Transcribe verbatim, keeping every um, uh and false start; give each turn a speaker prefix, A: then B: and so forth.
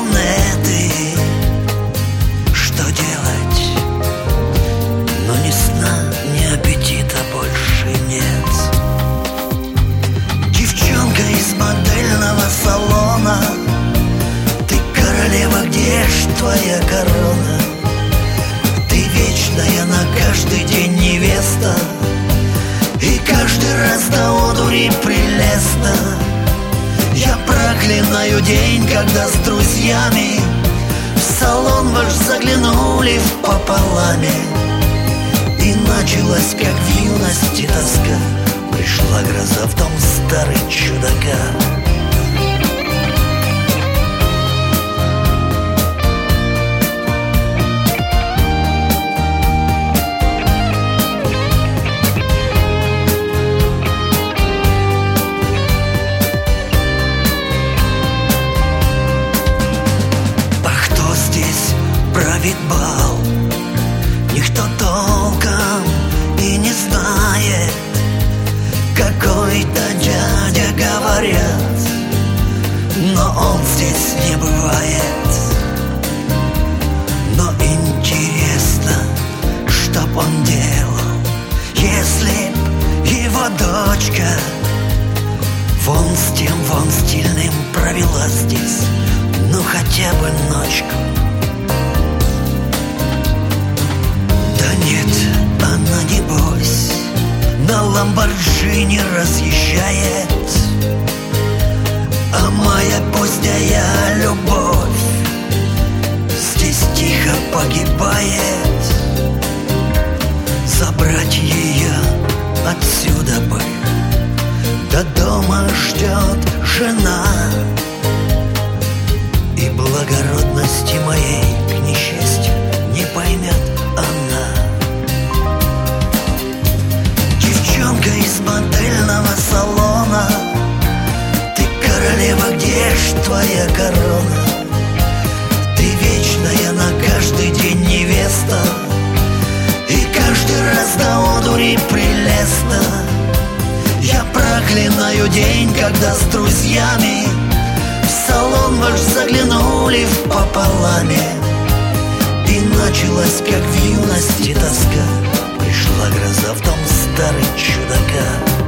A: планеты. Что делать? Но ни сна, ни аппетита больше нет. Девчонка из модельного салона, ты королева, где ж твоя корона? Ты вечная, на каждый день невеста, и каждый раз до одури прелестно. Я проклинаю день, когда с друзьями в салон ваш заглянули впополаме. И началась, как в юности, тоска. Пришла гроза в дом старый чудака. Правит бал, никто толком и не знает. Какой-то дядя, говорят, но он здесь не бывает. Но интересно, чтоб он делал, если б его дочка вон с тем, вон стильным провела здесь, ну хотя бы ночку. Нет, она небось на Ламборджини разъезжает, а моя поздняя любовь здесь тихо погибает. Забрать ее отсюда бы, до дома ждет жена, и благородности моей, к несчастью, не поймет она. Девчонка из модельного салона, ты королева, где ж твоя корона? Ты вечная, на каждый день невеста, и каждый раз до одури прелестно. Я проклинаю день, когда с друзьями в салон ваш заглянули впополаме. И началась, как в юности, тоска. Пришла гроза в дом старый чудака.